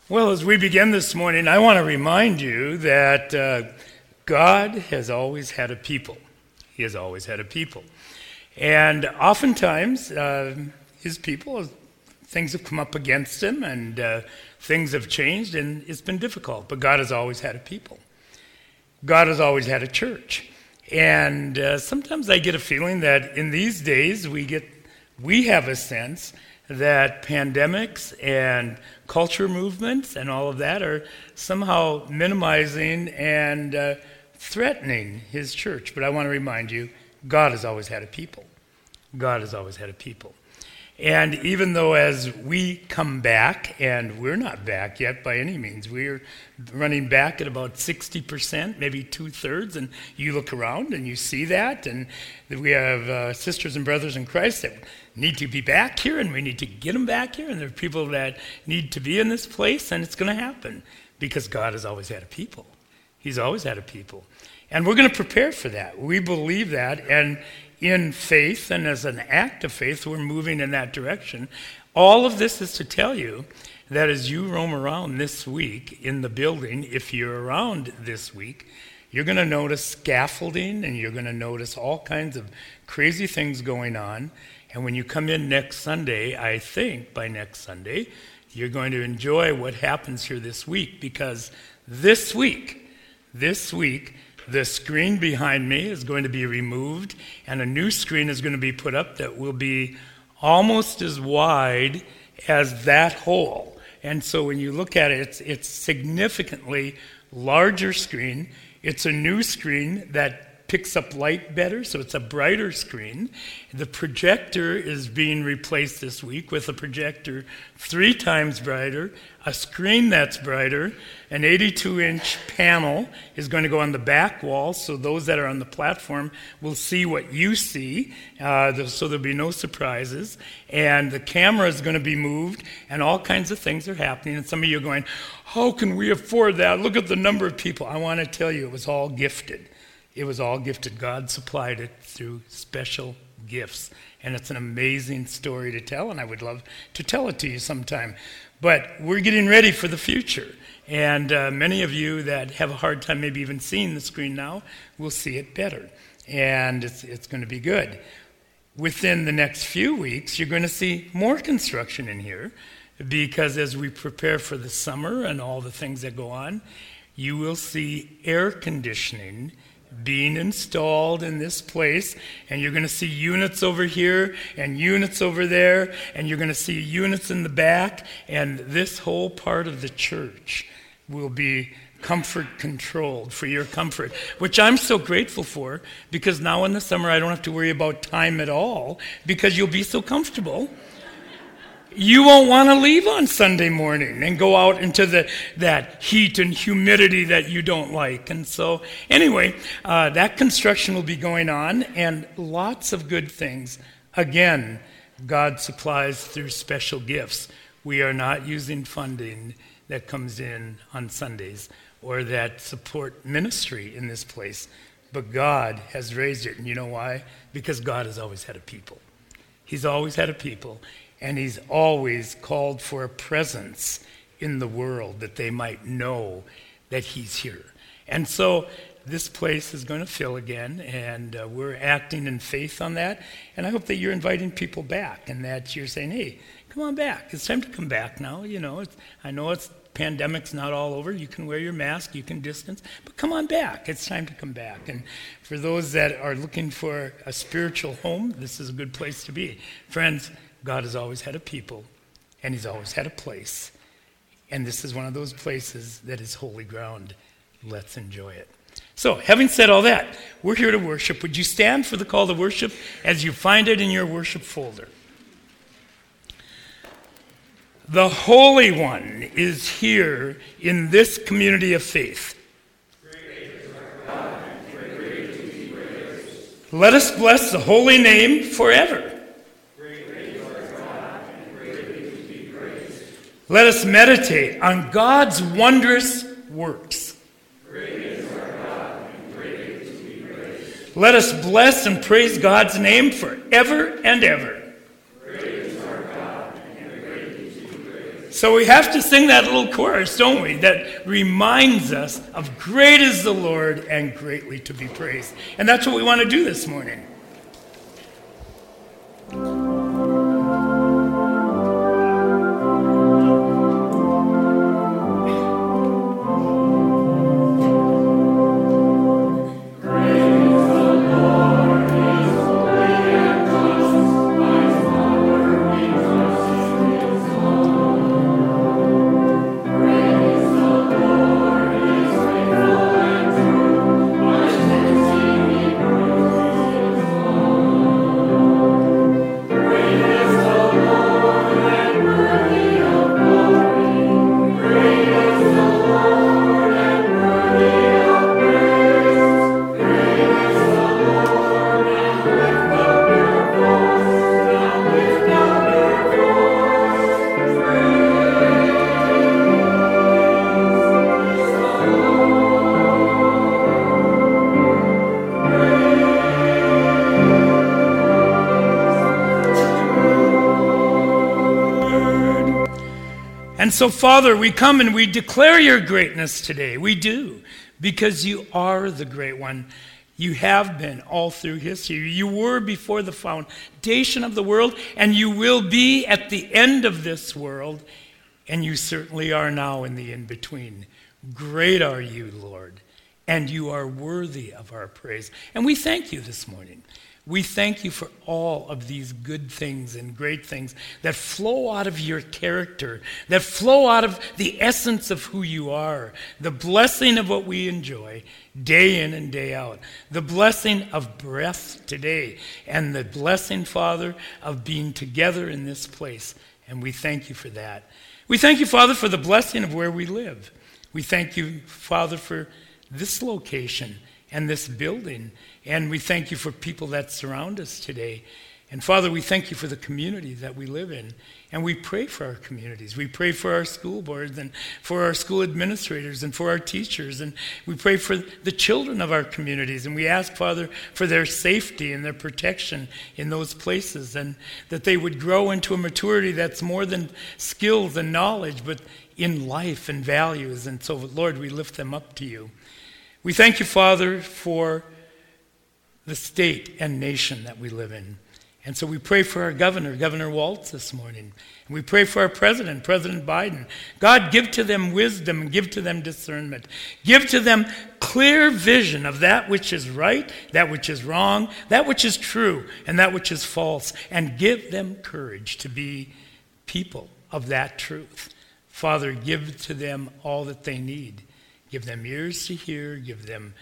Well, as we begin this morning, I want to remind you that God has always had a people. He has always had a people. And oftentimes, his people, things have come up against him and things have changed and it's been difficult. But God has always had a people. God has always had a church. And sometimes I get a feeling that in these days we have a sense that pandemics and culture movements and all of that are somehow minimizing and threatening his church. But I want to remind you, God has always had a people. God has always had a people. And even though as we come back, and we're not back yet by any means, we're running back at about 60%, maybe 2/3, and you look around and you see that, and we have sisters and brothers in Christ that need to be back here, and we need to get them back here, and there are people that need to be in this place, and it's going to happen because God has always had a people. He's always had a people. And we're going to prepare for that. We believe that, and in faith and as an act of faith, we're moving in that direction. All of this is to tell you that as you roam around this week in the building, if you're around this week, you're going to notice scaffolding and you're going to notice all kinds of crazy things going on. And when you come in next Sunday, I think by next Sunday, you're going to enjoy what happens here this week, because this week, the screen behind me is going to be removed, and a new screen is going to be put up that will be almost as wide as that hole. And so when you look at it, it's significantly larger screen. It's a new screen that picks up light better, so it's a brighter screen. The projector is being replaced this week with a projector 3 times brighter, a screen that's brighter, an 82-inch panel is going to go on the back wall, so those that are on the platform will see what you see, so there'll be no surprises. And the camera is going to be moved, and all kinds of things are happening. And some of you are going, how can we afford that? Look at the number of people. I want to tell you, it was all gifted. It was all gifted. God supplied it through special gifts. And it's an amazing story to tell, and I would love to tell it to you sometime. But we're getting ready for the future. And many of you that have a hard time maybe even seeing the screen now will see it better. And it's going to be good. Within the next few weeks, you're going to see more construction in here, because as we prepare for the summer and all the things that go on, you will see air conditioning being installed in this place, and you're going to see units over here and units over there, and you're going to see units in the back, and this whole part of the church will be comfort controlled for your comfort, which I'm so grateful for, because now in the summer I don't have to worry about time at all, because you'll be so comfortable. You won't want to leave on Sunday morning and go out into that heat and humidity that you don't like. And so, anyway, that construction will be going on, and lots of good things. Again, God supplies through special gifts. We are not using funding that comes in on Sundays or that support ministry in this place. But God has raised it. And you know why? Because God has always had a people. He's always had a people. And he's always called for a presence in the world that they might know that he's here. And so this place is going to fill again, and we're acting in faith on that. And I hope that you're inviting people back, and that you're saying, hey, come on back. It's time to come back now. You know, I know pandemic's not all over. You can wear your mask, you can distance, but come on back. It's time to come back. And for those that are looking for a spiritual home, this is a good place to be. Friends, God has always had a people, and he's always had a place. And this is one of those places that is holy ground. Let's enjoy it. So, having said all that, we're here to worship. Would you stand for the call to worship as you find it in your worship folder? The Holy One is here in this community of faith. Let us bless the holy name forever. Let us meditate on God's wondrous works. Let us bless and praise God's name forever and ever. So we have to sing that little chorus, don't we? That reminds us of great is the Lord and greatly to be praised. And that's what we want to do this morning. And so, Father, we come and we declare your greatness today. We do, because you are the great one. You have been all through history. You were before the foundation of the world, and you will be at the end of this world, and you certainly are now in the in-between. Great are you, Lord, and you are worthy of our praise. And we thank you this morning. We thank you for all of these good things and great things that flow out of your character, that flow out of the essence of who you are, the blessing of what we enjoy day in and day out, the blessing of breath today, and the blessing, Father, of being together in this place. And we thank you for that. We thank you, Father, for the blessing of where we live. We thank you, Father, for this location and this building. And we thank you for people that surround us today. And Father, we thank you for the community that we live in. And we pray for our communities. We pray for our school boards and for our school administrators and for our teachers. And we pray for the children of our communities. And we ask, Father, for their safety and their protection in those places, and that they would grow into a maturity that's more than skills and knowledge, but in life and values. And so, Lord, we lift them up to you. We thank you, Father, for the state and nation that we live in. And so we pray for our governor, Governor Walz, this morning. And we pray for our president, President Biden. God, give to them wisdom and give to them discernment. Give to them clear vision of that which is right, that which is wrong, that which is true, and that which is false. And give them courage to be people of that truth. Father, give to them all that they need. Give them ears to hear, give them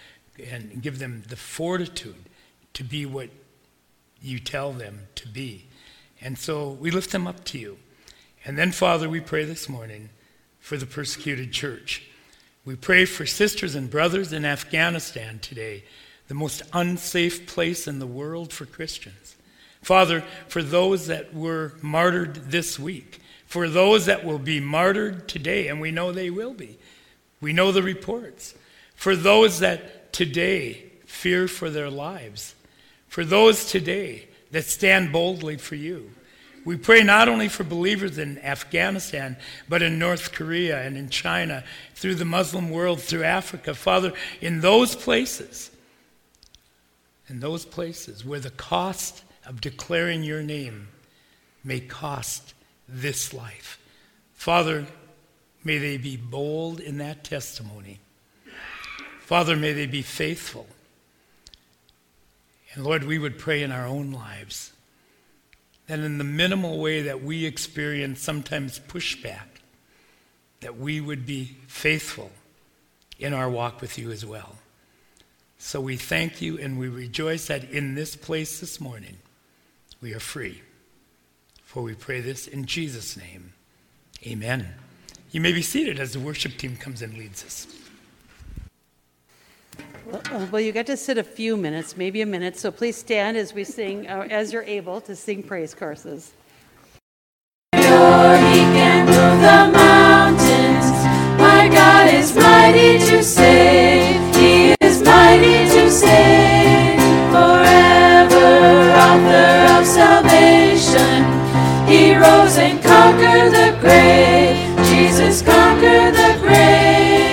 the fortitude to be what you tell them to be. And so we lift them up to you. And then, Father, we pray this morning for the persecuted church. We pray for sisters and brothers in Afghanistan today, the most unsafe place in the world for Christians. Father, for those that were martyred this week, for those that will be martyred today, and we know they will be. We know the reports. For those that today fear for their lives, for those today that stand boldly for you. We pray not only for believers in Afghanistan, but in North Korea and in China, through the Muslim world, through Africa. Father, in those places where the cost of declaring your name may cost this life. Father, may they be bold in that testimony. Father, may they be faithful. And Lord, we would pray in our own lives that in the minimal way that we experience sometimes pushback, that we would be faithful in our walk with you as well. So we thank you and we rejoice that in this place this morning we are free. For we pray this in Jesus' name. Amen. You may be seated as the worship team comes and leads us. Well, you got to sit a few minutes, maybe a minute, so please stand as we sing, as you're able to sing praise courses. He can move the mountains. My God is mighty to save. He is mighty to save. Forever, author of salvation. He rose and conquered the grave. has conquered the grave.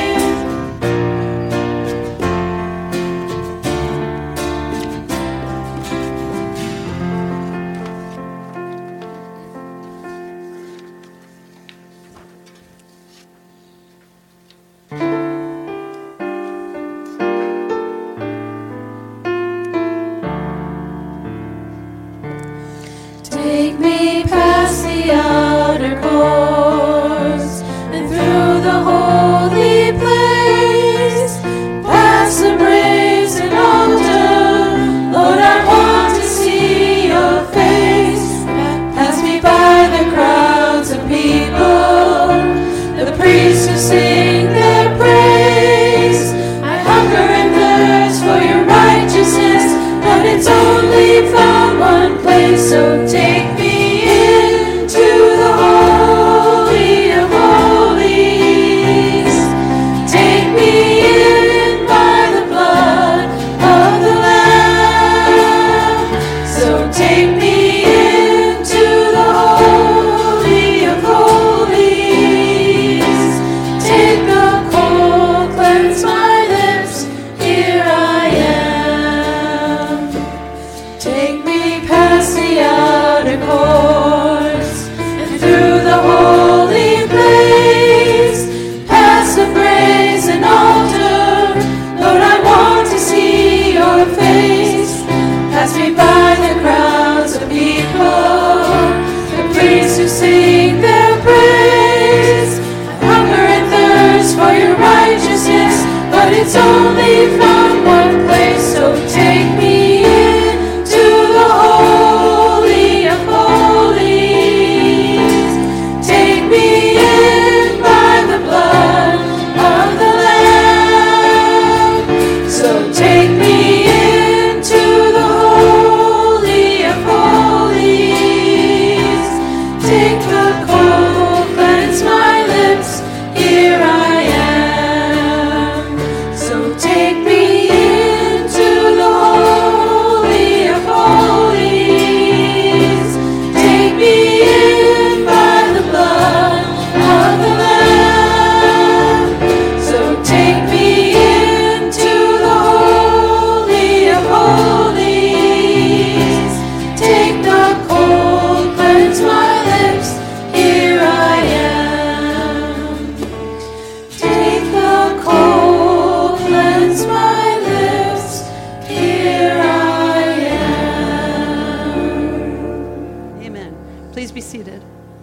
Take me past the outer courts and through the holy place, past the brazen altar. Lord, I want to see your face. Pass me by the crowds of people, the priests who sing their praise. I hunger and thirst for your righteousness, but it's only from one place. So take me into the holy of holies. Take me in by the blood of the Lamb. So take me into the holy of holies. Take the cold, cleanse my lips. Here I am. Take me past the outer courts and through the holy place, past the brazen altar. Lord, I want to see your face. Pass me by the crowds of people, the priests who sing their praise. I hunger and thirst for your righteousness, but it's only from one place. So take me into the holy of holies. Take me in by the blood of the Lamb. So take me into the holy of holies. Take the cold, cleanse my lips. Here I am. So take me into the holy of holies. Take me in by the blood of the Lamb. So take me into the holy of holies. Take the cold, cleanse my lips. Here I am. Take the cold, cleanse my lips. Here I am. Amen. Please be seated.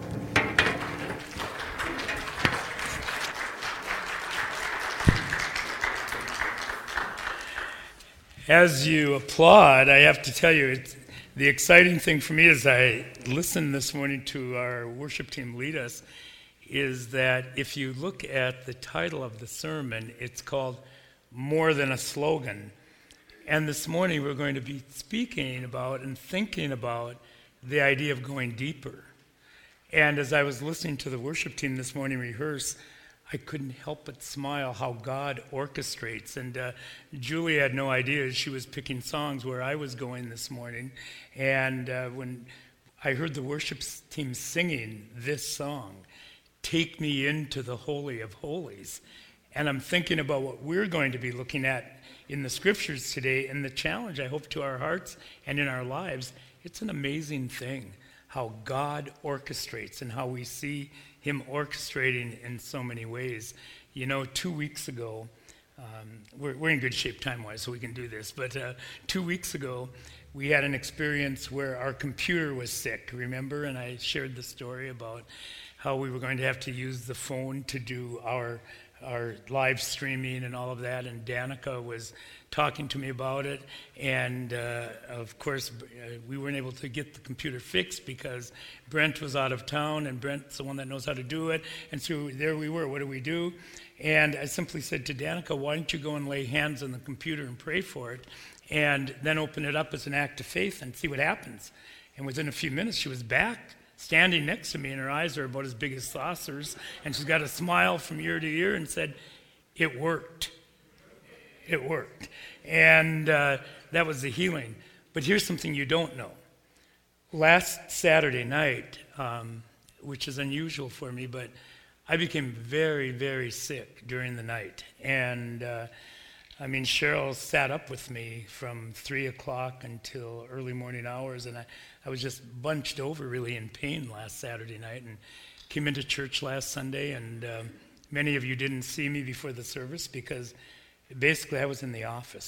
As you applaud, I have to tell you, the exciting thing for me as I listened this morning to our worship team lead us is that if you look at the title of the sermon, it's called More Than a Slogan. And this morning we're going to be speaking about and thinking about the idea of going deeper. And as I was listening to the worship team this morning rehearse, I couldn't help but smile how God orchestrates. And Julie had no idea she was picking songs where I was going this morning. And when I heard the worship team singing this song, Take Me Into the Holy of Holies, and I'm thinking about what we're going to be looking at in the scriptures today and the challenge, I hope, to our hearts and in our lives. It's an amazing thing how God orchestrates and how we see him orchestrating in so many ways. You know, 2 weeks ago, we're in good shape time-wise, so we can do this, but 2 weeks ago, we had an experience where our computer was sick, remember? And I shared the story about how we were going to have to use the phone to do our live streaming and all of that, and Danica was talking to me about it, and of course we weren't able to get the computer fixed because Brent was out of town, and Brent's the one that knows how to do it, and so there we were, what do we do? And I simply said to Danica, why don't you go and lay hands on the computer and pray for it, and then open it up as an act of faith and see what happens. And within a few minutes she was back, standing next to me, and her eyes are about as big as saucers, and she's got a smile from ear to ear and said, it worked. It worked. And that was the healing. But here's something you don't know. Last Saturday night, which is unusual for me, but I became very, very sick during the night. And Cheryl sat up with me from 3 o'clock until early morning hours, and I was just bunched over really in pain last Saturday night, and came into church last Sunday, and many of you didn't see me before the service because basically I was in the office.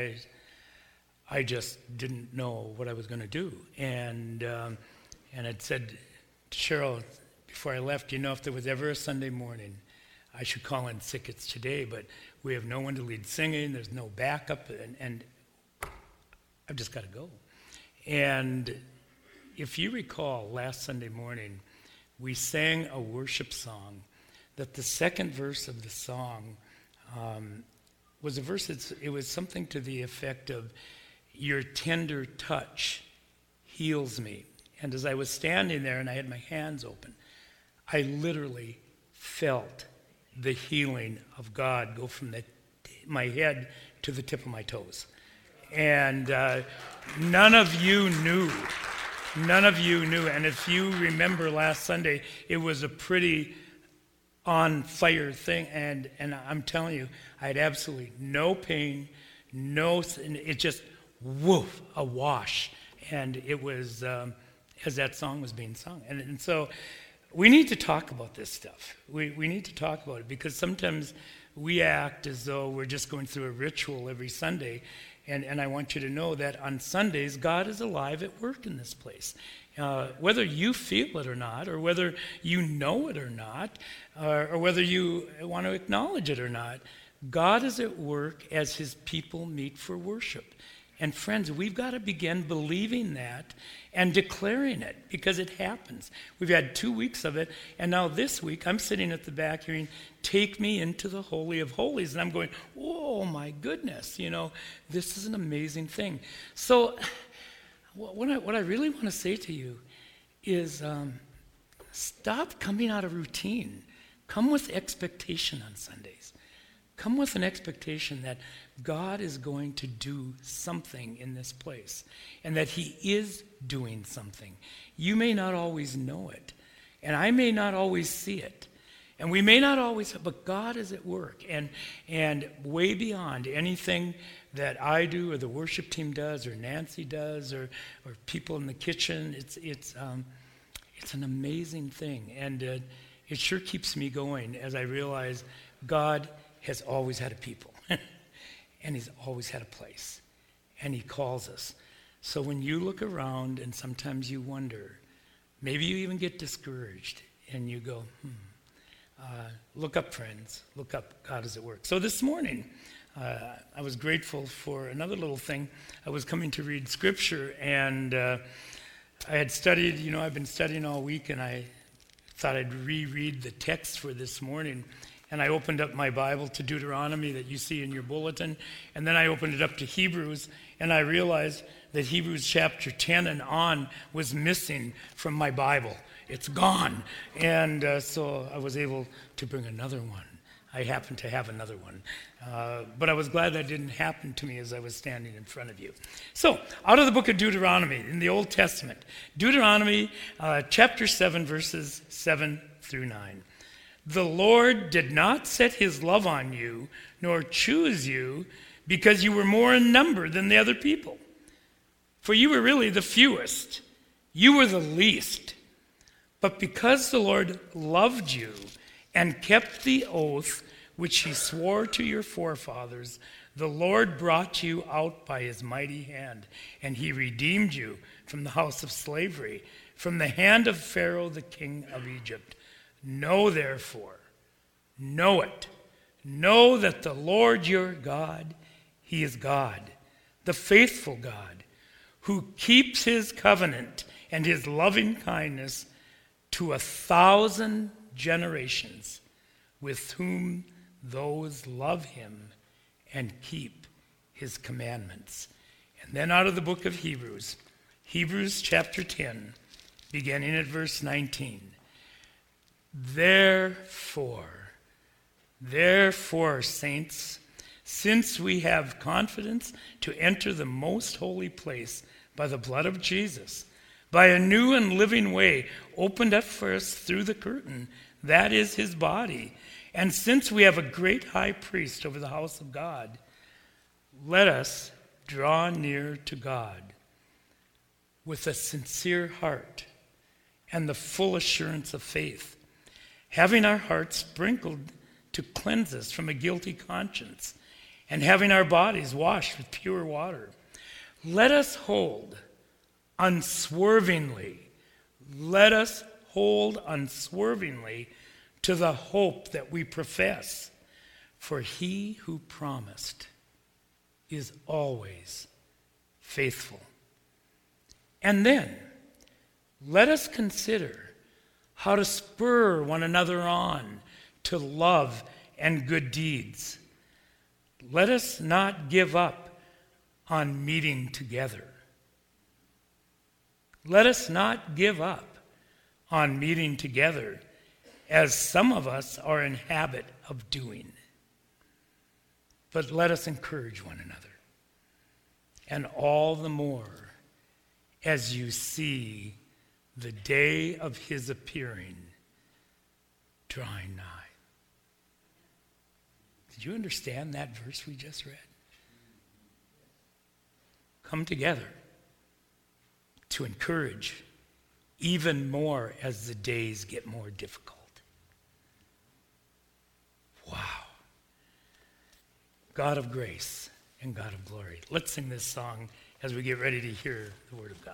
I just didn't know what I was going to do. And I'd said to Cheryl before I left, if there was ever a Sunday morning, I should call in sick, it's today, but we have no one to lead singing, there's no backup, and I've just got to go. And if you recall, last Sunday morning, we sang a worship song that the second verse of the song was a verse, it was something to the effect of, your tender touch heals me. And as I was standing there and I had my hands open, I literally felt the healing of God go from my head to the tip of my toes. And none of you knew. And if you remember last Sunday, it was a pretty on fire thing. And I'm telling you, I had absolutely no pain, it just, woof, a wash. And it was as that song was being sung. And so we need to talk about this stuff. We need to talk about it because sometimes we act as though we're just going through a ritual every Sunday. And I want you to know that on Sundays, God is alive at work in this place. Whether you feel it or not, or whether you know it or not, or whether you want to acknowledge it or not, God is at work as his people meet for worship. And friends, we've got to begin believing that and declaring it because it happens. We've had 2 weeks of it, and now this week I'm sitting at the back hearing, take me into the Holy of Holies. And I'm going, oh my goodness, this is an amazing thing. So what I really want to say to you is stop coming out of routine. Come with expectation on Sundays. Come with an expectation that God is going to do something in this place and that he is doing something. You may not always know it, and I may not always see it, and we may not always, but God is at work and way beyond anything that I do or the worship team does or Nancy does or people in the kitchen. It's an amazing thing, and it sure keeps me going as I realize God has always had a people, and he's always had a place, and he calls us. So when you look around and sometimes you wonder, maybe you even get discouraged, and you go, look up, friends, look up, God is at work. So this morning, I was grateful for another little thing. I was coming to read scripture, and I had studied, I've been studying all week, and I thought I'd reread the text for this morning. And I opened up my Bible to Deuteronomy that you see in your bulletin. And then I opened it up to Hebrews. And I realized that Hebrews chapter 10 and on was missing from my Bible. It's gone. And so I was able to bring another one. I happen to have another one. But I was glad that didn't happen to me as I was standing in front of you. So, out of the book of Deuteronomy in the Old Testament. Deuteronomy chapter 7, verses 7 through 9. The Lord did not set his love on you, nor choose you, because you were more in number than the other people. For you were really the fewest. You were the least. But because the Lord loved you and kept the oath which he swore to your forefathers, the Lord brought you out by his mighty hand, and he redeemed you from the house of slavery, from the hand of Pharaoh, the king of Egypt. Know therefore, know it, know that the Lord your God, he is God, the faithful God, who keeps his covenant and his loving kindness to 1,000 generations, with whom those love him and keep his commandments. And then out of the book of Hebrews, Hebrews chapter 10, beginning at verse 19. Therefore, saints, since we have confidence to enter the most holy place by the blood of Jesus, by a new and living way opened up for us through the curtain, That is his body. And since we have a great high priest over the house of God, let us draw near to God with a sincere heart and the full assurance of faith, having our hearts sprinkled to cleanse us from a guilty conscience, and having our bodies washed with pure water. Let us hold unswervingly to the hope that we profess, for he who promised is always faithful. And then, let us consider how to spur one another on to love and good deeds. Let us not give up on meeting together. Let us not give up on meeting together, as some of us are in habit of doing. But let us encourage one another, and all the more as you see the day of his appearing drawing nigh. Did you understand that verse we just read? Come together to encourage even more as the days get more difficult. Wow. God of grace and God of glory. Let's sing this song as we get ready to hear the word of God.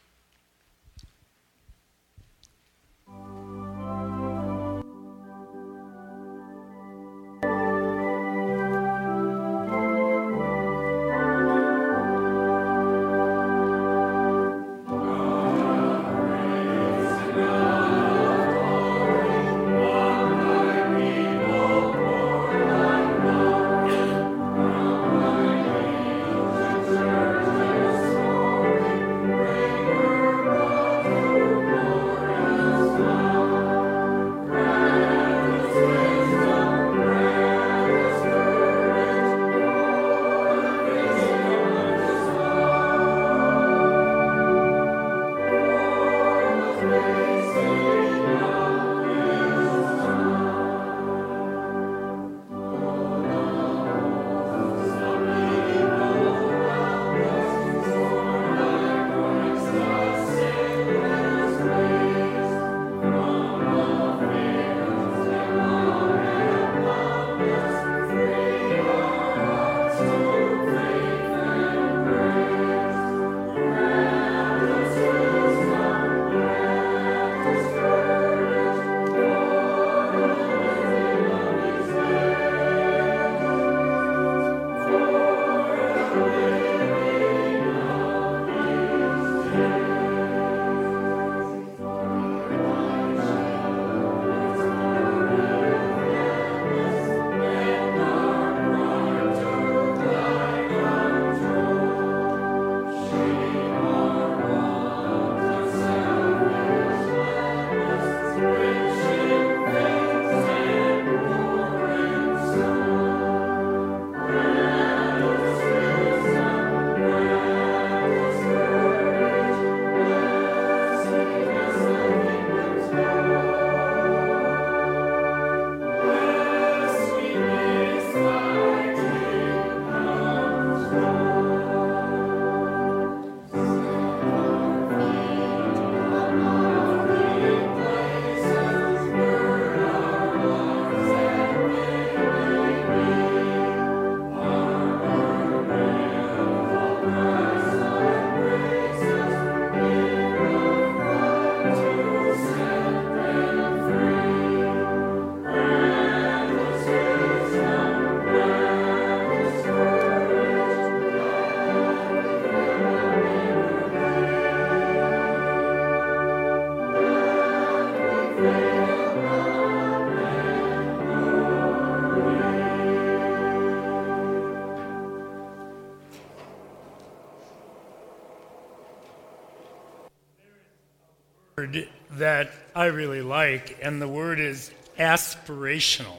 Word that I really like, and the word is aspirational.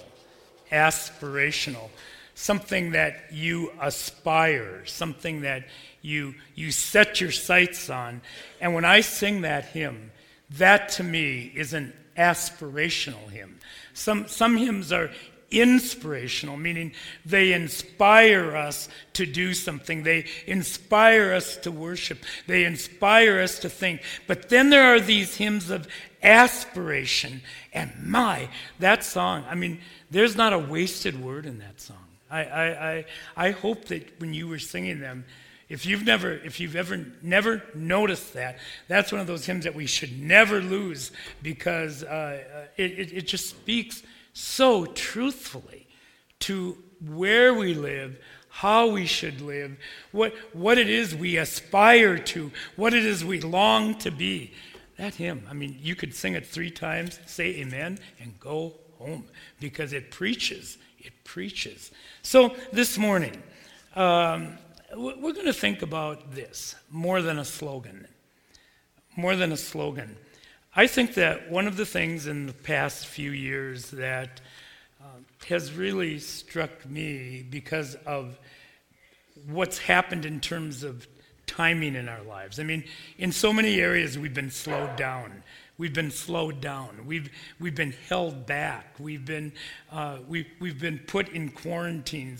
Aspirational. Something that you aspire, something that you set your sights on. And when I sing that hymn, that to me is an aspirational hymn. Some hymns are inspirational, meaning they inspire us to do something. They inspire us to worship. They inspire us to think. But then there are these hymns of aspiration. And that song, there's not a wasted word in that song. I hope that when you were singing them, if you've ever never noticed that, that's one of those hymns that we should never lose, because it just speaks so truthfully to where we live, how we should live, what it is we aspire to, what it is we long to be. That hymn, you could sing it 3 times, say amen, and go home, because it preaches. It preaches. So this morning, we're going to think about this more than a slogan. More than a slogan. I think that one of the things in the past few years that has really struck me because of what's happened in terms of timing in our lives. In so many areas we've been slowed down. We've been slowed down. We've been held back. We've been put in quarantines.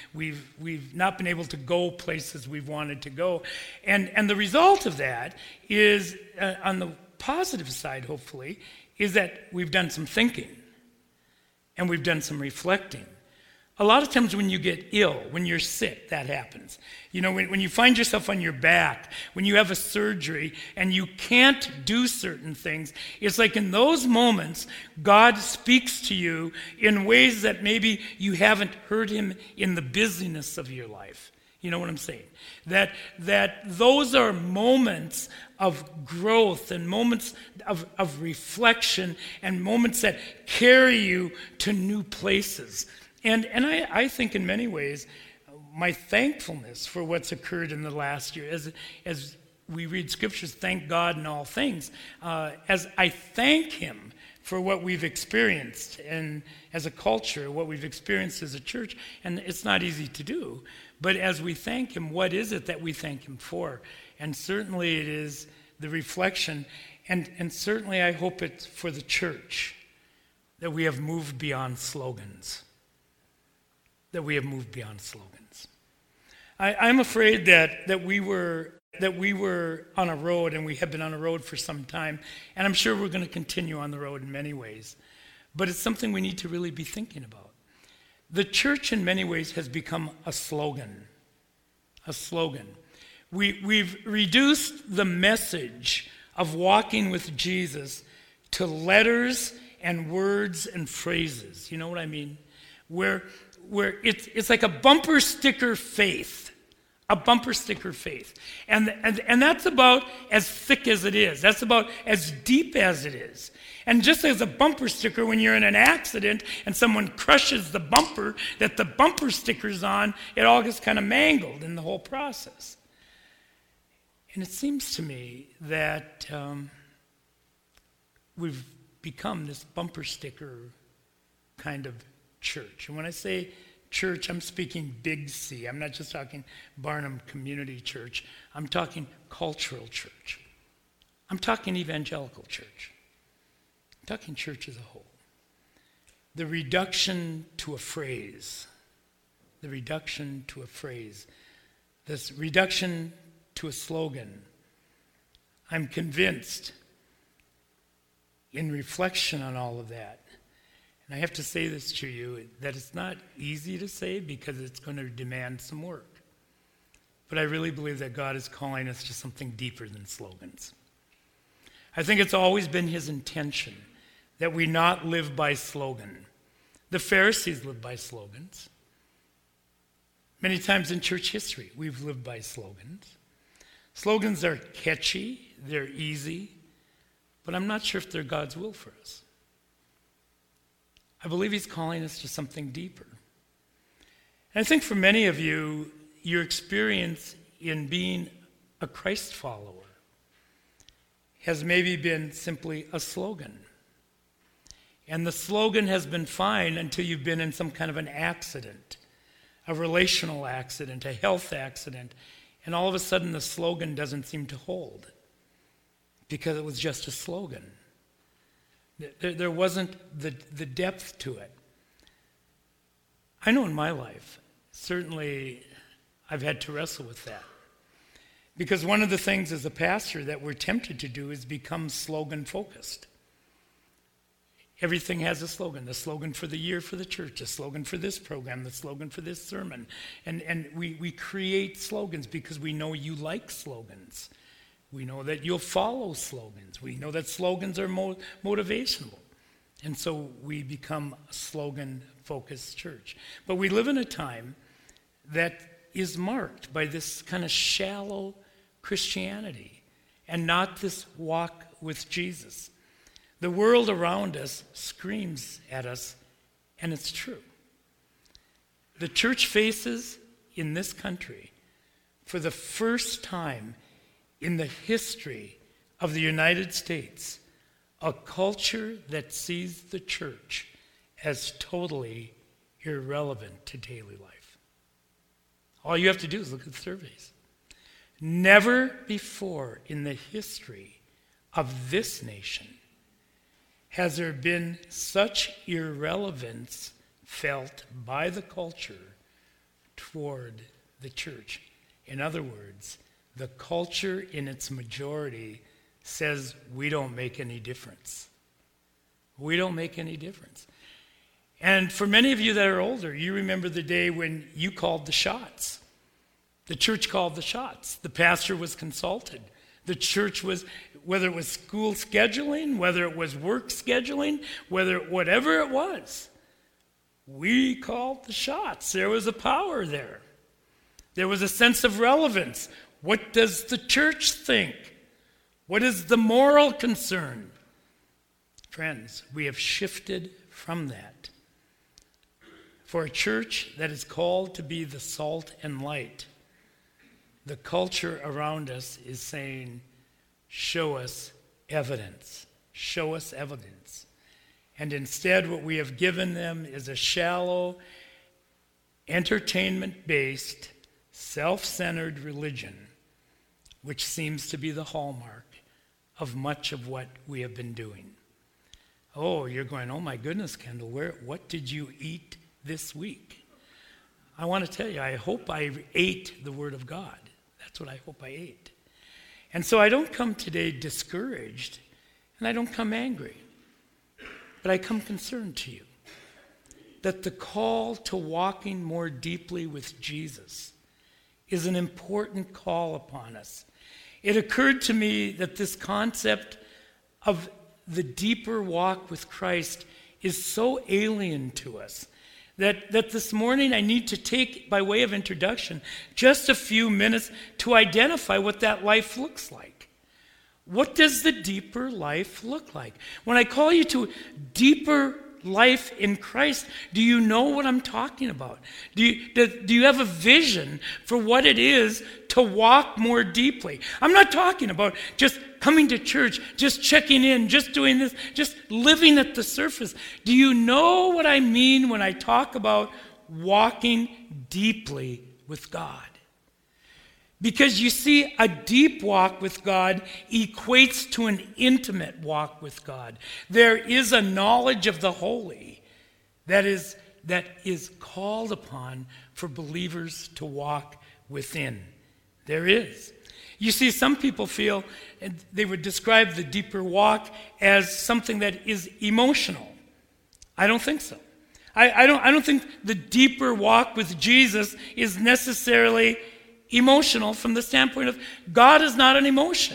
We've not been able to go places we've wanted to go, and the result of that is, on the positive side, hopefully, is that we've done some thinking, and we've done some reflecting. A lot of times when you get ill, when you're sick, that happens. When you find yourself on your back, when you have a surgery and you can't do certain things, it's like in those moments, God speaks to you in ways that maybe you haven't heard him in the busyness of your life. You know what I'm saying? That those are moments of growth and moments of reflection and moments that carry you to new places. And I think in many ways, my thankfulness for what's occurred in the last year, as we read scriptures, thank God in all things, as I thank him for what we've experienced and as a culture, what we've experienced as a church, and it's not easy to do, but as we thank him, what is it that we thank him for? And certainly it is the reflection, and certainly I hope it's for the church that we have moved beyond slogans. That we have moved beyond slogans. I'm afraid that we were on a road, and we have been on a road for some time, and I'm sure we're going to continue on the road in many ways. But it's something we need to really be thinking about. The church, in many ways, has become a slogan. A slogan. We've reduced the message of walking with Jesus to letters and words and phrases. You know what I mean? Where it's like a bumper sticker faith. A bumper sticker faith. And that's about as thick as it is. That's about as deep as it is. And just as a bumper sticker, when you're in an accident and someone crushes the bumper that the bumper sticker's on, it all gets kind of mangled in the whole process. And it seems to me that we've become this bumper sticker kind of church. And when I say church, I'm speaking big C. I'm not just talking Barnum Community Church. I'm talking cultural church. I'm talking evangelical church. I'm talking church as a whole. The reduction to a phrase. The reduction to a phrase. This reduction to a slogan. I'm convinced, in reflection on all of that, and I have to say this to you, that it's not easy to say because it's going to demand some work. But I really believe that God is calling us to something deeper than slogans. I think it's always been his intention that we not live by slogan. The Pharisees lived by slogans. Many times in church history, we've lived by slogans. Slogans are catchy, they're easy, but I'm not sure if they're God's will for us. I believe he's calling us to something deeper. And I think for many of you, your experience in being a Christ follower has maybe been simply a slogan. And the slogan has been fine until you've been in some kind of an accident, a relational accident, a health accident, and all of a sudden the slogan doesn't seem to hold because it was just a slogan. There wasn't the depth to it. I know in my life, certainly I've had to wrestle with that. Because one of the things as a pastor that we're tempted to do is become slogan-focused. Everything has a slogan. The slogan for the year for the church, the slogan for this program, the slogan for this sermon. And we create slogans because we know you like slogans. We know that you'll follow slogans. We know that slogans are motivational. And so we become a slogan-focused church. But we live in a time that is marked by this kind of shallow Christianity and not this walk with Jesus. The world around us screams at us, and it's true. The church faces in this country, for the first time in the history of the United States, a culture that sees the church as totally irrelevant to daily life. All you have to do is look at the surveys. Never before in the history of this nation has there been such irrelevance felt by the culture toward the church. In other words, the culture in its majority says we don't make any difference. We don't make any difference. And for many of you that are older, you remember the day when you called the shots. The church called the shots. The pastor was consulted. The church was, whether it was school scheduling, whether it was work scheduling, whatever it was, we called the shots. There was a power there. There was a sense of relevance. What does the church think? What is the moral concern? Friends, we have shifted from that. For a church that is called to be the salt and light, the culture around us is saying, show us evidence. Show us evidence. And instead, what we have given them is a shallow, entertainment-based, self-centered religion, which seems to be the hallmark of much of what we have been doing. Oh, you're going, oh my goodness, Kendall, what did you eat this week? I want to tell you, I hope I ate the Word of God. That's what I hope I ate. And so I don't come today discouraged, and I don't come angry, but I come concerned to you that the call to walking more deeply with Jesus is an important call upon us. It occurred to me that this concept of the deeper walk with Christ is so alien to us that this morning I need to take, by way of introduction, just a few minutes to identify what that life looks like. What does the deeper life look like? When I call you to deeper life in Christ, do you know what I'm talking about? Do you have a vision for what it is to walk more deeply? I'm not talking about just coming to church, just checking in, just doing this, just living at the surface. Do you know what I mean when I talk about walking deeply with God? Because you see, a deep walk with God equates to an intimate walk with God. There is a knowledge of the holy that is called upon for believers to walk within. There is. You see, some people feel, and they would describe the deeper walk as something that is emotional. I don't think so. I don't think the deeper walk with Jesus is necessarily emotional from the standpoint of God is not an emotion.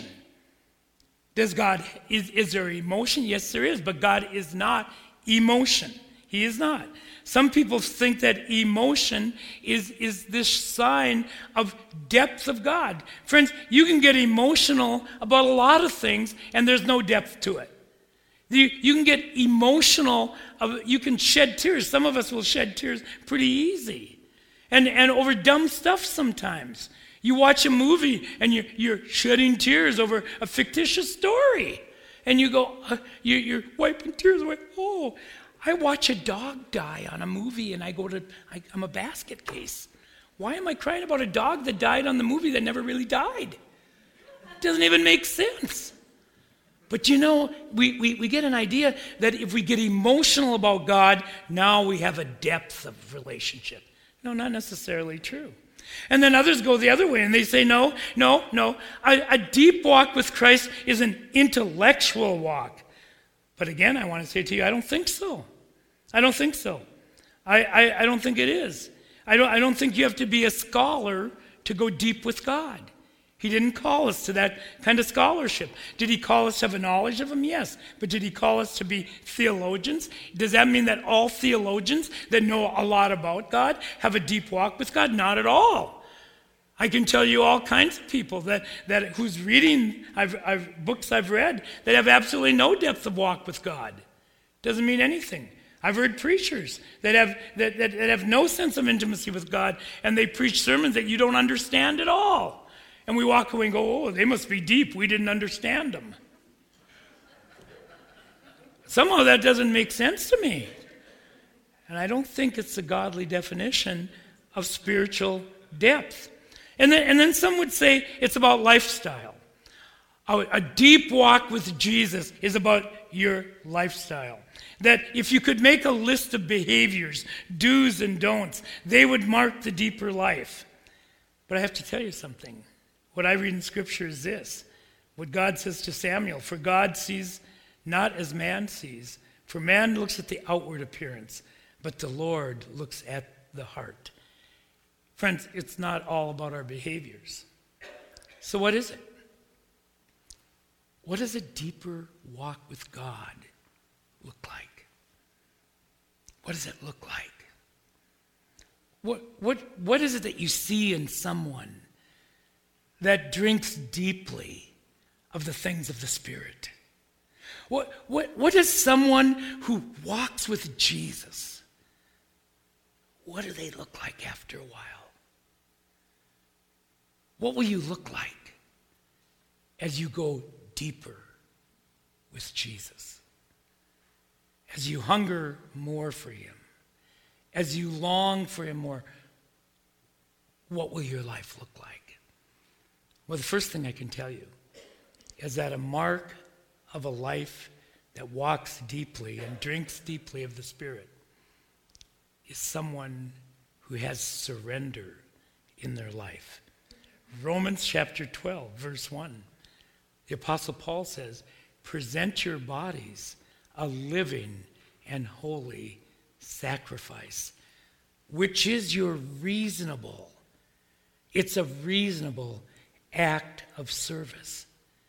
Is there emotion? Yes, there is, but God is not emotion. He is not. Some people think that emotion is this sign of depth of God. Friends, you can get emotional about a lot of things and there's no depth to it. You can get emotional, you can shed tears. Some of us will shed tears pretty easy. And over dumb stuff sometimes. You watch a movie and you're shedding tears over a fictitious story. And you go, you're wiping tears away. Oh, I watch a dog die on a movie and I'm a basket case. Why am I crying about a dog that died on the movie that never really died? It doesn't even make sense. But we get an idea that if we get emotional about God, now we have a depth of relationship. No, not necessarily true. And then others go the other way and they say, no. A deep walk with Christ is an intellectual walk. But again, I want to say to you, I don't think so. I don't think so. I don't think it is. I don't think you have to be a scholar to go deep with God. He didn't call us to that kind of scholarship. Did he call us to have a knowledge of him? Yes. But did he call us to be theologians? Does that mean that all theologians that know a lot about God have a deep walk with God? Not at all. I can tell you all kinds of people that who's reading books I've read that have absolutely no depth of walk with God. Doesn't mean anything. I've heard preachers that have no sense of intimacy with God, and they preach sermons that you don't understand at all. And we walk away and go, oh, they must be deep. We didn't understand them. Somehow that doesn't make sense to me. And I don't think it's a godly definition of spiritual depth. And then some would say it's about lifestyle. A deep walk with Jesus is about your lifestyle. That if you could make a list of behaviors, do's and don'ts, they would mark the deeper life. But I have to tell you something. What I read in Scripture is this. What God says to Samuel, for God sees not as man sees. For man looks at the outward appearance, but the Lord looks at the heart. Friends, it's not all about our behaviors. So what is it? What does a deeper walk with God look like? What does it look like? What is it that you see in someone that drinks deeply of the things of the Spirit? What is someone who walks with Jesus? What do they look like after a while? What will you look like as you go deeper with Jesus? As you hunger more for him, as you long for him more, what will your life look like? Well, the first thing I can tell you is that a mark of a life that walks deeply and drinks deeply of the Spirit is someone who has surrender in their life. Romans chapter 12, verse 1. The Apostle Paul says, present your bodies a living and holy sacrifice, which is your reasonable. It's a reasonable act of service.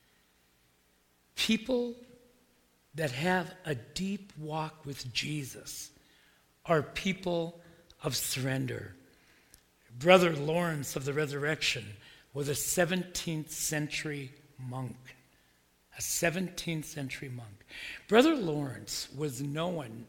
People that have a deep walk with Jesus are people of surrender. Brother Lawrence of the Resurrection was a 17th century monk. A 17th century monk. Brother Lawrence was known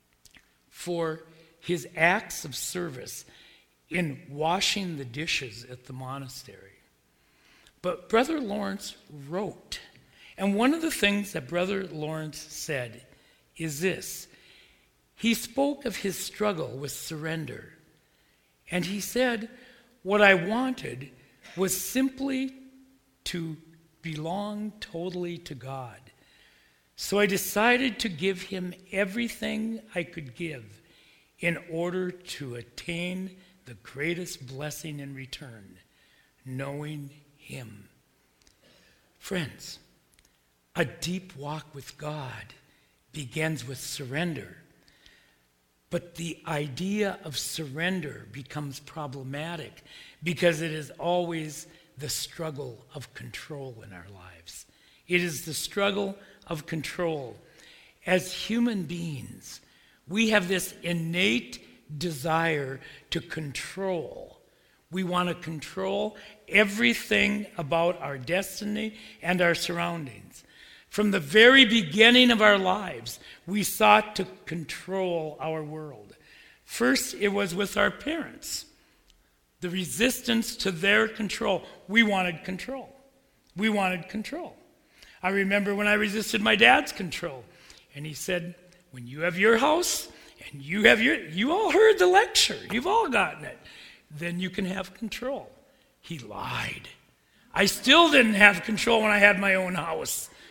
for his acts of service in washing the dishes at the monastery. But Brother Lawrence wrote, and one of the things that Brother Lawrence said is this. He spoke of his struggle with surrender, and he said, what I wanted was simply to belong totally to God. So I decided to give him everything I could give in order to attain the greatest blessing in return, knowing him. Friends, a deep walk with God begins with surrender. But the idea of surrender becomes problematic because it is always the struggle of control in our lives. It is the struggle of control. As human beings, we have this innate desire to control. We want to control everything about our destiny and our surroundings. From the very beginning of our lives, we sought to control our world. First, it was with our parents. The resistance to their control. We wanted control. We wanted control. I remember when I resisted my dad's control. And he said, when you have your house and you all heard the lecture. You've all gotten it. Then you can have control. He lied. I still didn't have control when I had my own house.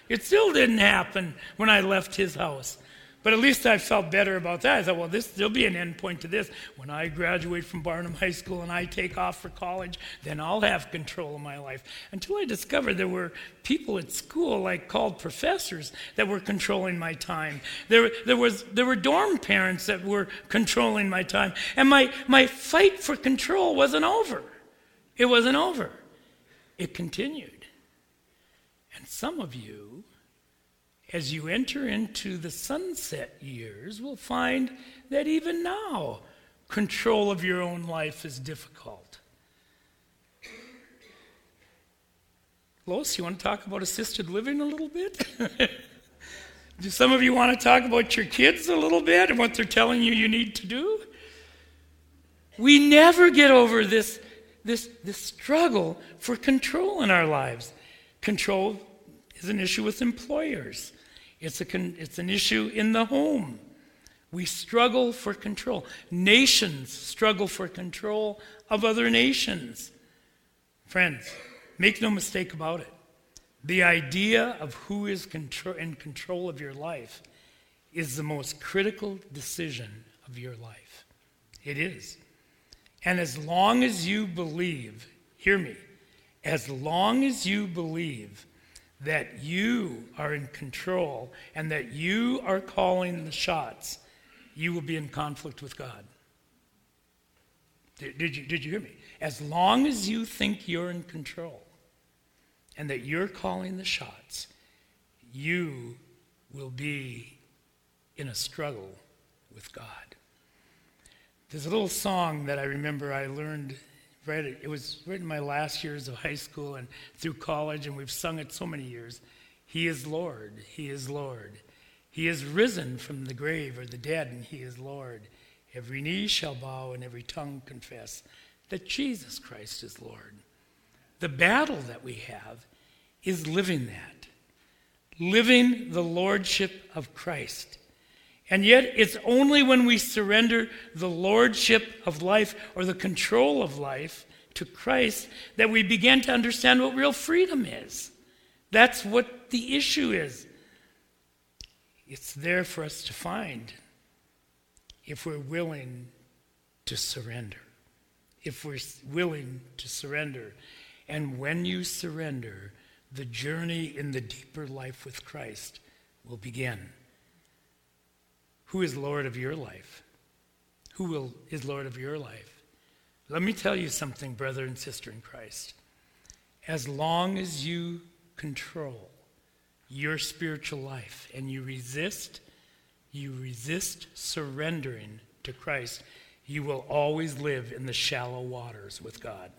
It still didn't happen when I left his house. But at least I felt better about that. I thought, well, there'll be an end point to this. When I graduate from Barnum High School and I take off for college, then I'll have control of my life. Until I discovered there were people at school, called professors, that were controlling my time. There were dorm parents that were controlling my time. And my fight for control wasn't over. It wasn't over. It continued. And some of you, as you enter into the sunset years, will find that even now, control of your own life is difficult. Lois, you want to talk about assisted living a little bit? Do some of you want to talk about your kids a little bit and what they're telling you need to do? We never get over this struggle for control in our lives. Control is an issue with employers. It's an issue in the home. We struggle for control. Nations struggle for control of other nations. Friends, make no mistake about it. The idea of who is in control of your life is the most critical decision of your life. It is. And as long as you believe, hear me, as long as you believe that you are in control and that you are calling the shots, you will be in conflict with God. Did you hear me? As long as you think you're in control and that you're calling the shots, you will be in a struggle with God. There's a little song that I remember I learned. It was written in my last years of high school and through college, and we've sung it so many years. He is Lord, He is Lord. He is risen from the grave or the dead, and He is Lord. Every knee shall bow and every tongue confess that Jesus Christ is Lord. The battle that we have is living that. Living the lordship of Christ. And yet, it's only when we surrender the lordship of life or the control of life to Christ that we begin to understand what real freedom is. That's what the issue is. It's there for us to find if we're willing to surrender. If we're willing to surrender. And when you surrender, the journey in the deeper life with Christ will begin. Who is Lord of your life? Who is Lord of your life? Let me tell you something, brother and sister in Christ. As long as you control your spiritual life and you resist surrendering to Christ, you will always live in the shallow waters with God.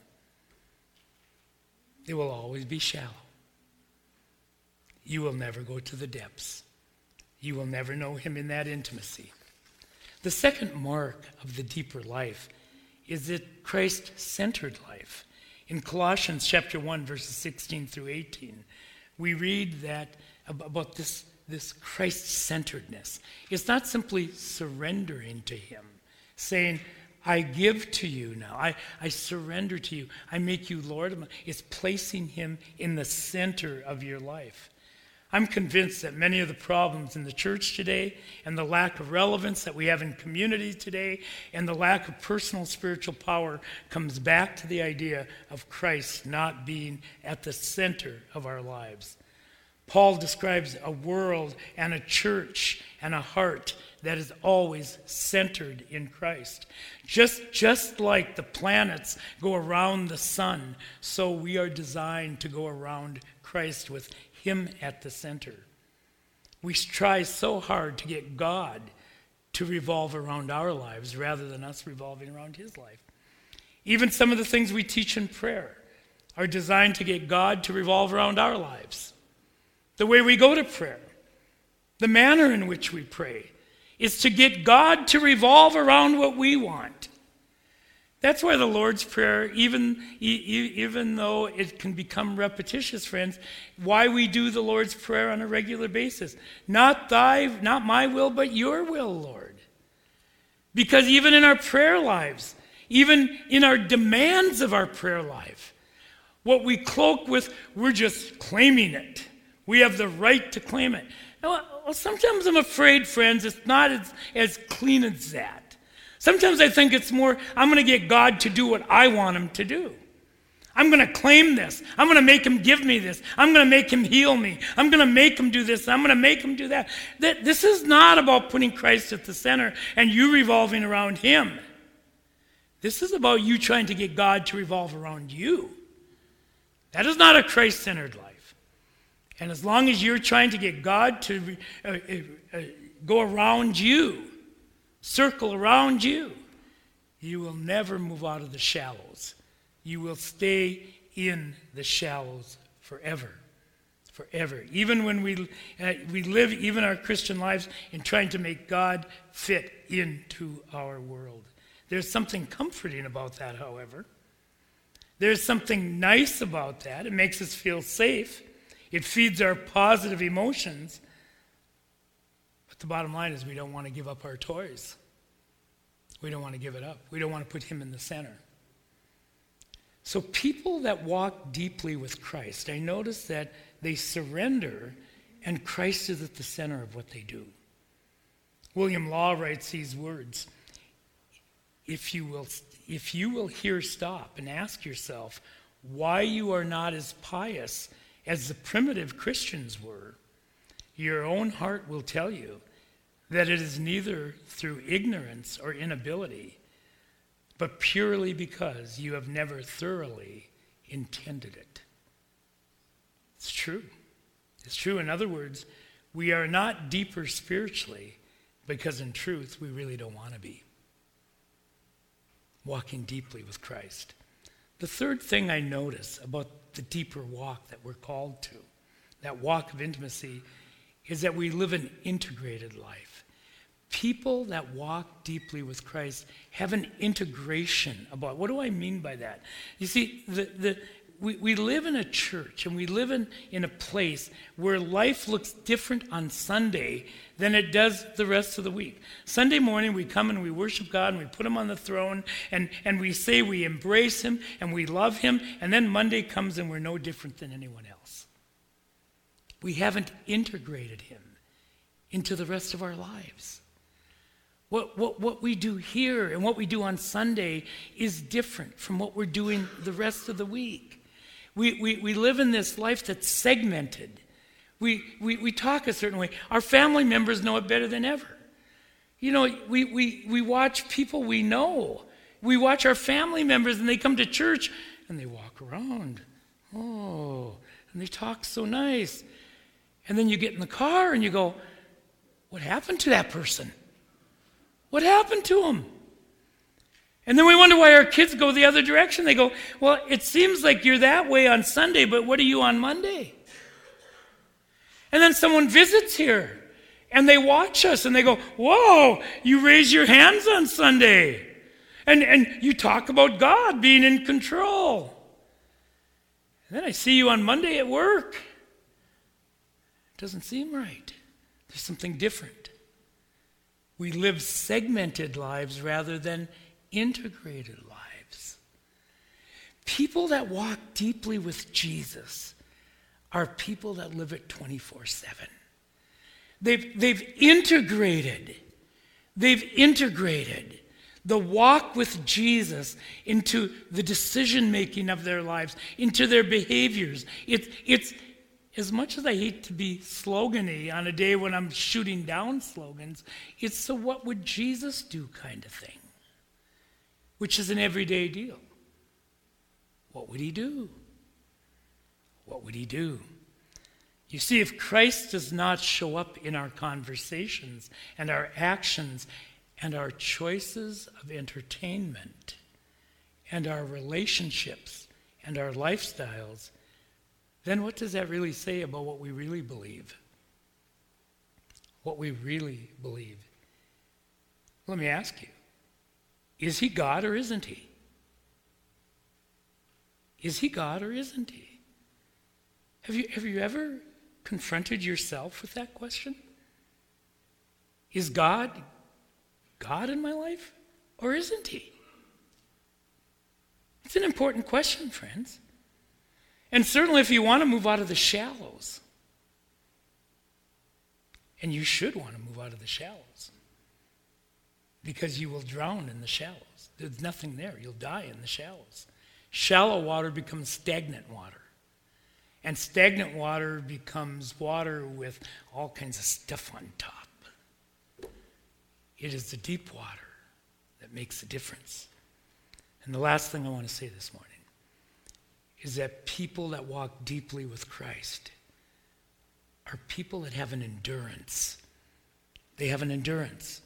It will always be shallow. You will never go to the depths. You will never know Him in that intimacy. The second mark of the deeper life is that Christ-centered life. In Colossians chapter 1, verses 16 through 18, we read that about this Christ-centeredness. It's not simply surrendering to Him, saying, I give to you now. I surrender to you. I make you Lord. It's placing Him in the center of your life. I'm convinced that many of the problems in the church today and the lack of relevance that we have in community today and the lack of personal spiritual power comes back to the idea of Christ not being at the center of our lives. Paul describes a world and a church and a heart that is always centered in Christ. Just like the planets go around the sun, so we are designed to go around Christ with Him at the center. We try so hard to get God to revolve around our lives rather than us revolving around His life. Even some of the things we teach in prayer are designed to get God to revolve around our lives. The way we go to prayer, the manner in which we pray, is to get God to revolve around what we want. That's why the Lord's Prayer, even though it can become repetitious, friends, why we do the Lord's Prayer on a regular basis. Not my will, but your will, Lord. Because even in our prayer lives, even in our demands of our prayer life, what we cloak with, we're just claiming it. We have the right to claim it. Now, sometimes I'm afraid, friends, it's not as clean as that. Sometimes I think it's more, I'm going to get God to do what I want him to do. I'm going to claim this. I'm going to make him give me this. I'm going to make him heal me. I'm going to make him do this. I'm going to make him do that. This is not about putting Christ at the center and you revolving around him. This is about you trying to get God to revolve around you. That is not a Christ-centered life. And as long as you're trying to get God to go around you, circle around you, you will never move out of the shallows. You will stay in the shallows forever. Forever. Even when we live even our Christian lives in trying to make God fit into our world. There's something comforting about that, however. There's something nice about that. It makes us feel safe. It feeds our positive emotions. But the bottom line is we don't want to give up our toys. We don't want to give it up. We don't want to put him in the center. So people that walk deeply with Christ, I notice that they surrender and Christ is at the center of what they do. William Law writes these words, if you will here stop and ask yourself why you are not as pious as the primitive Christians were, your own heart will tell you that it is neither through ignorance or inability, but purely because you have never thoroughly intended it. It's true. It's true. In other words, we are not deeper spiritually because in truth we really don't want to be. Walking deeply with Christ. The third thing I notice about the deeper walk that we're called to, that walk of intimacy, is that we live an integrated life. People that walk deeply with Christ have an integration about, what do I mean by that? You see, we live in a church and we live in a place where life looks different on Sunday than it does the rest of the week. Sunday morning we come and we worship God and we put him on the throne and we say we embrace him and we love him, and then Monday comes and we're no different than anyone else. We haven't integrated him into the rest of our lives. What we do here and what we do on Sunday is different from what we're doing the rest of the week. We live in this life that's segmented. We talk a certain way. Our family members know it better than ever. You know, we watch people we know. We watch our family members and they come to church and they walk around. Oh, and they talk so nice. And then you get in the car and you go, what happened to that person? What happened to him? And then we wonder why our kids go the other direction. They go, well, it seems like you're that way on Sunday, but what are you on Monday? And then someone visits here, and they watch us, and they go, whoa, you raise your hands on Sunday. And you talk about God being in control. And then I see you on Monday at work. It doesn't seem right. There's something different. We live segmented lives rather than integrated lives. People that walk deeply with Jesus are people that live it 24/7. They've integrated the walk with Jesus into the decision-making of their lives, into their behaviors. It's as much as I hate to be slogan-y on a day when I'm shooting down slogans, it's a what would Jesus do kind of thing, which is an everyday deal. What would he do? What would he do? You see, if Christ does not show up in our conversations and our actions and our choices of entertainment and our relationships and our lifestyles, then what does that really say about what we really believe? What we really believe. Let me ask you, is he God or isn't he? Is he God or isn't he? Have you ever confronted yourself with that question? Is God in my life or isn't he? It's an important question, friends. And certainly if you want to move out of the shallows, And you should want to move out of the shallows, because you will drown in the shallows. There's nothing there. You'll die in the shallows. Shallow water becomes stagnant water. And stagnant water becomes water with all kinds of stuff on top. It is the deep water that makes the difference. And the last thing I want to say this morning is that people that walk deeply with Christ are people that have an endurance. They have an endurance.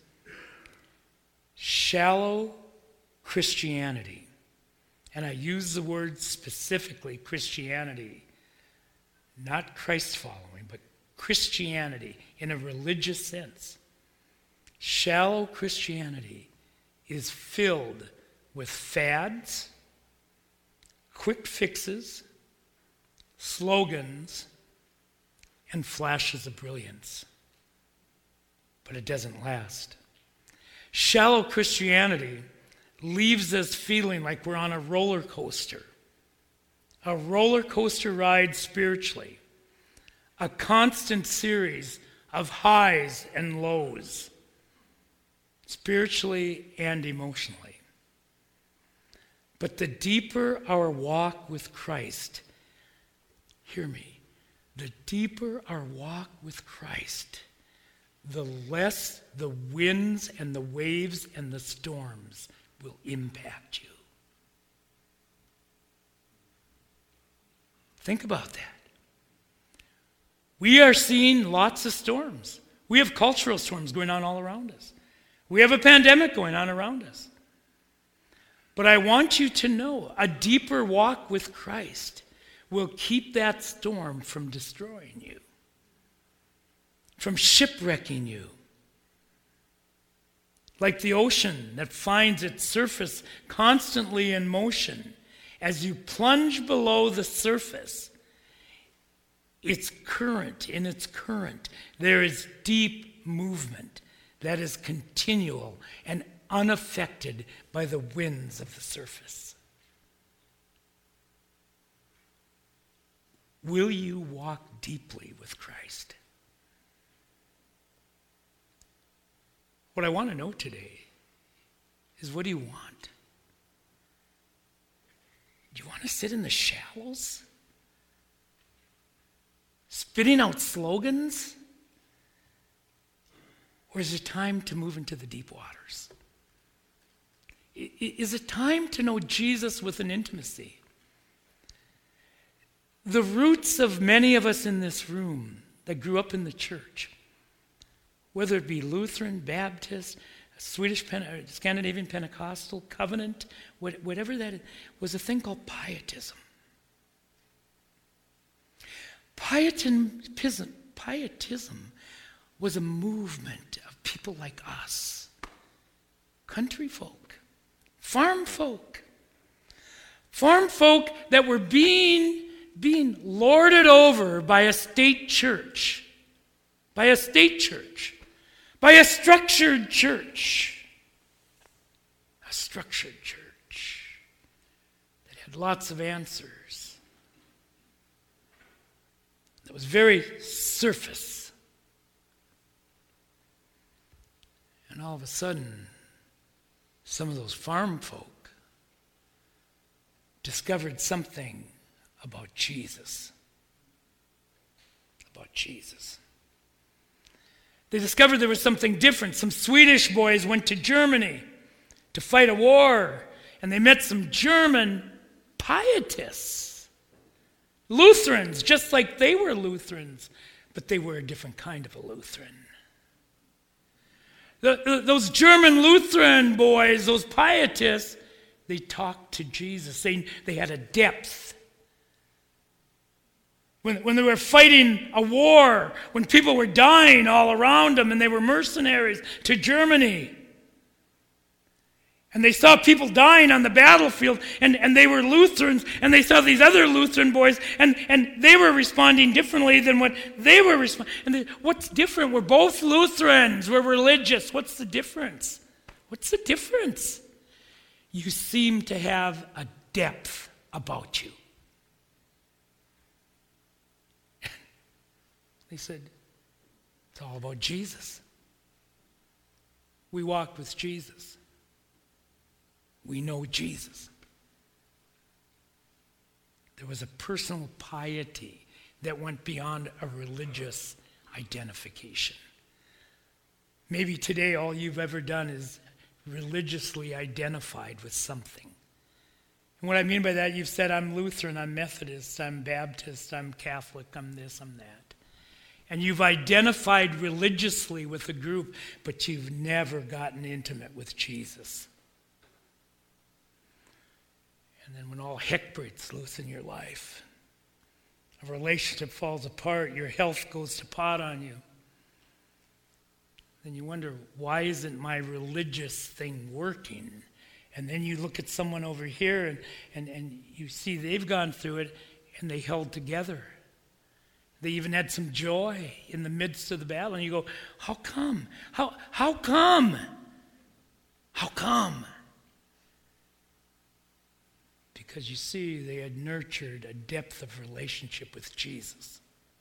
Shallow Christianity, and I use the word specifically Christianity, not Christ following, but Christianity in a religious sense. Shallow Christianity is filled with fads, quick fixes, slogans, and flashes of brilliance. But it doesn't last. Shallow Christianity leaves us feeling like we're on a roller coaster ride spiritually, a constant series of highs and lows, spiritually and emotionally. But the deeper our walk with Christ, hear me, the deeper our walk with Christ, the less the winds and the waves and the storms will impact you. Think about that. We are seeing lots of storms. We have cultural storms going on all around us. We have a pandemic going on around us. But I want you to know, a deeper walk with Christ will keep that storm from destroying you, from shipwrecking you. Like the ocean that finds its surface constantly in motion, as you plunge below the surface, in its current, there is deep movement that is continual and unaffected by the winds of the surface. Will you walk deeply with Christ? What I want to know today is, what do you want? Do you want to sit in the shallows? Spitting out slogans? Or is it time to move into the deep waters? Is it time to know Jesus with an intimacy? The roots of many of us in this room that grew up in the church, whether it be Lutheran, Baptist, Swedish, Scandinavian Pentecostal, Covenant, whatever that is, was a thing called pietism. Pietism was a movement of people like us, country folk, farm folk that were being lorded over by a state church, by a structured church that had lots of answers, that was very surface. And all of a sudden, some of those farm folk discovered something about Jesus. They discovered there was something different. Some Swedish boys went to Germany to fight a war, and they met some German pietists, Lutherans, just like they were Lutherans, but they were a different kind of a Lutheran. Those German Lutheran boys, those pietists, they talked to Jesus. They had a depth. When they were fighting a war, when people were dying all around them and they were mercenaries to Germany, and they saw people dying on the battlefield, and they were Lutherans, and they saw these other Lutheran boys, and they were responding differently than what they were responding. And what's different? We're both Lutherans. We're religious. What's the difference? You seem to have a depth about you. They said, It's all about Jesus. We walked with Jesus. We know Jesus. There was a personal piety that went beyond a religious identification. Maybe today all you've ever done is religiously identified with something. And what I mean by that, you've said, I'm Lutheran, I'm Methodist, I'm Baptist, I'm Catholic, I'm this, I'm that. And you've identified religiously with a group, but you've never gotten intimate with Jesus. And then when all heck breaks loose in your life, a relationship falls apart, your health goes to pot on you, then you wonder, why isn't my religious thing working? And then you look at someone over here and you see they've gone through it and they held together. They even had some joy in the midst of the battle. And you go, how come? How come? How come? Because you see, they had nurtured a depth of relationship with Jesus.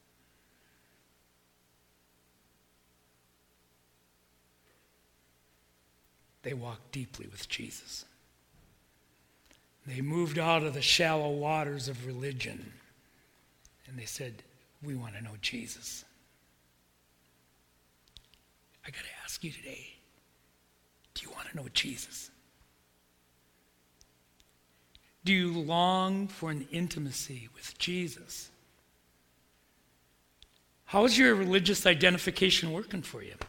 They walked deeply with Jesus. They moved out of the shallow waters of religion. And they said, we want to know Jesus. I got to ask you today, do you want to know Jesus? Do you long for an intimacy with Jesus? How's your religious identification working for you?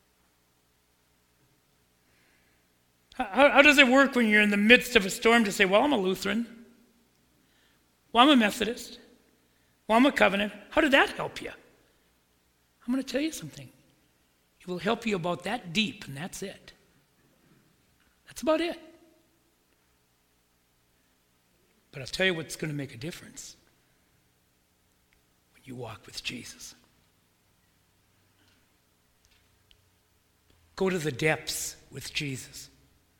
How does it work when you're in the midst of a storm to say, well, I'm a Lutheran. Well, I'm a Methodist. Well, I'm a Covenant. How did that help you? I'm going to tell you something. It will help you about that deep, and that's it. That's about it. But I'll tell you what's going to make a difference when you walk with Jesus. Go to the depths with Jesus.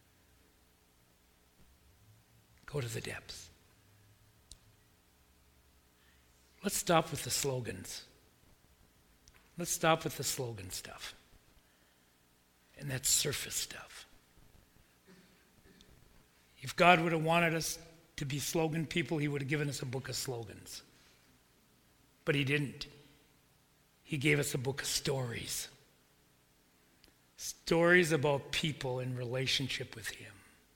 Go to the depths. Let's stop with the slogans. Let's stop with the slogan stuff. And that surface stuff. If God would have wanted us to be slogan people, he would have given us a book of slogans. But he didn't. He gave us a book of stories. Stories about people in relationship with him.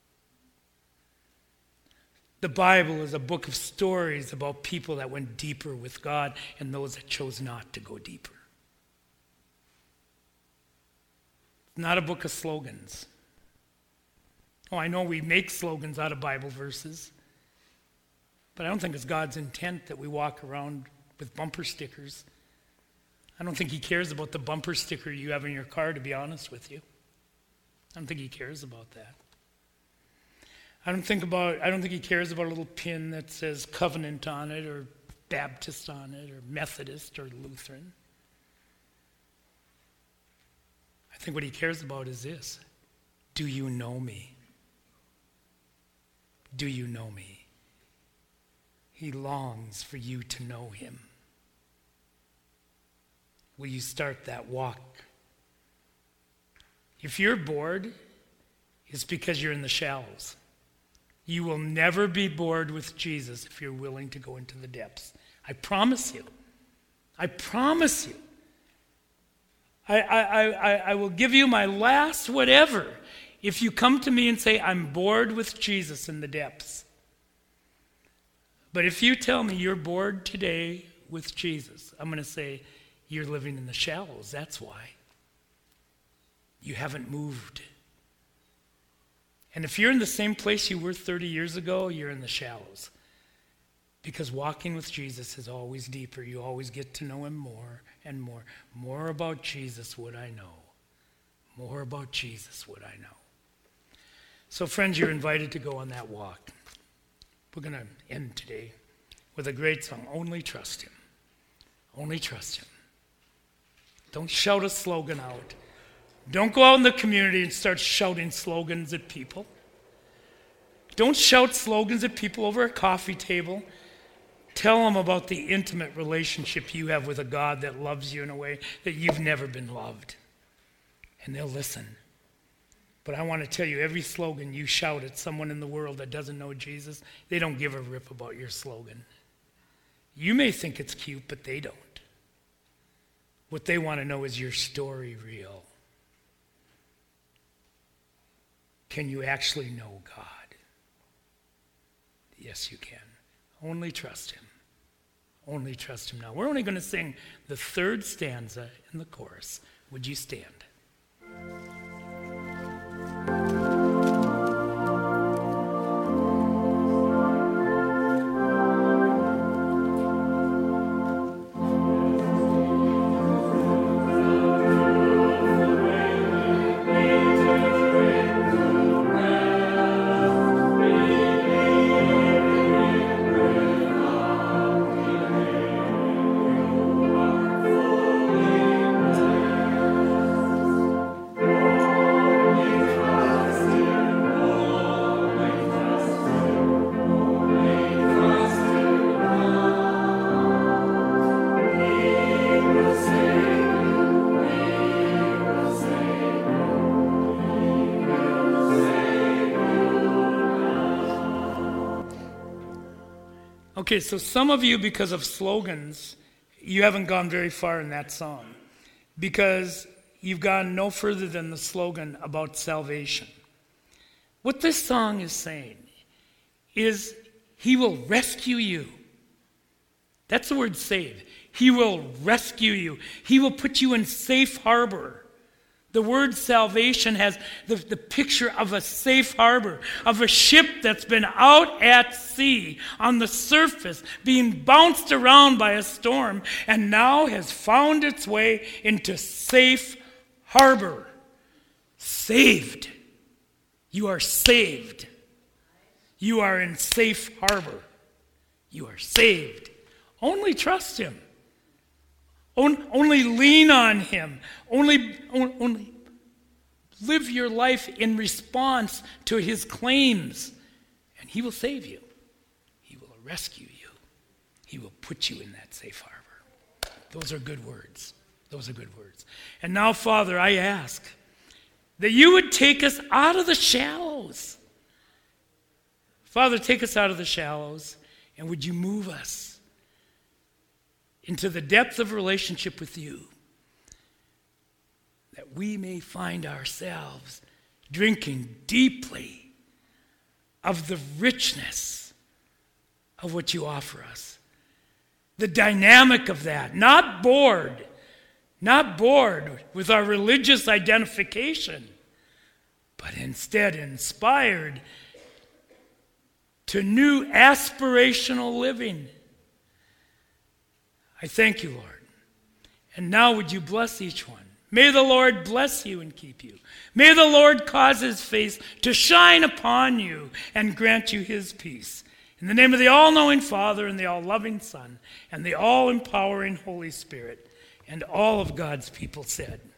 The Bible is a book of stories about people that went deeper with God and those that chose not to go deeper. It's not a book of slogans. Oh, I know we make slogans out of Bible verses, but I don't think it's God's intent that we walk around with bumper stickers. I don't think he cares about the bumper sticker you have in your car, to be honest with you. I don't think he cares about that. I don't think he cares about a little pin that says Covenant on it, or Baptist on it, or Methodist, or Lutheran. I think what he cares about is this. Do you know me? Do you know me? He longs for you to know him. Will you start that walk? If you're bored, it's because you're in the shallows. You will never be bored with Jesus if you're willing to go into the depths. I promise you. I promise you. I will give you my last whatever if you come to me and say, I'm bored with Jesus in the depths. But if you tell me you're bored today with Jesus, I'm going to say, you're living in the shallows. That's why. You haven't moved. And if you're in the same place you were 30 years ago, you're in the shallows. Because walking with Jesus is always deeper. You always get to know him more and more. More about Jesus would I know. More about Jesus would I know. So friends, you're invited to go on that walk. We're going to end today with a great song, Only Trust Him. Only trust him. Don't shout a slogan out. Don't go out in the community and start shouting slogans at people. Don't shout slogans at people over a coffee table. Tell them about the intimate relationship you have with a God that loves you in a way that you've never been loved. And they'll listen. But I want to tell you, every slogan you shout at someone in the world that doesn't know Jesus, they don't give a rip about your slogan. You may think it's cute, but they don't. What they want to know is your story real. Can you actually know God? Yes, you can. Only trust him. Only trust him now. We're only going to sing the third stanza in the chorus. Would you stand? Okay, so some of you, because of slogans, you haven't gone very far in that song because you've gone no further than the slogan about salvation. What this song is saying is he will rescue you. That's the word save. He will rescue you. He will put you in safe harbor. The word salvation has the picture of a safe harbor, of a ship that's been out at sea on the surface, being bounced around by a storm, and now has found its way into safe harbor. Saved. You are saved. You are in safe harbor. You are saved. Only trust him. Only lean on him. Only live your life in response to his claims, and he will save you. He will rescue you. He will put you in that safe harbor. Those are good words. Those are good words. And now, Father, I ask that you would take us out of the shallows. Father, take us out of the shallows, and would you move us into the depth of relationship with you, that we may find ourselves drinking deeply of the richness of what you offer us. The dynamic of that, not bored with our religious identification, but instead inspired to new aspirational living. I thank you, Lord. And now would you bless each one? May the Lord bless you and keep you. May the Lord cause his face to shine upon you and grant you his peace. In the name of the all-knowing Father and the all-loving Son and the all-empowering Holy Spirit, and all of God's people said,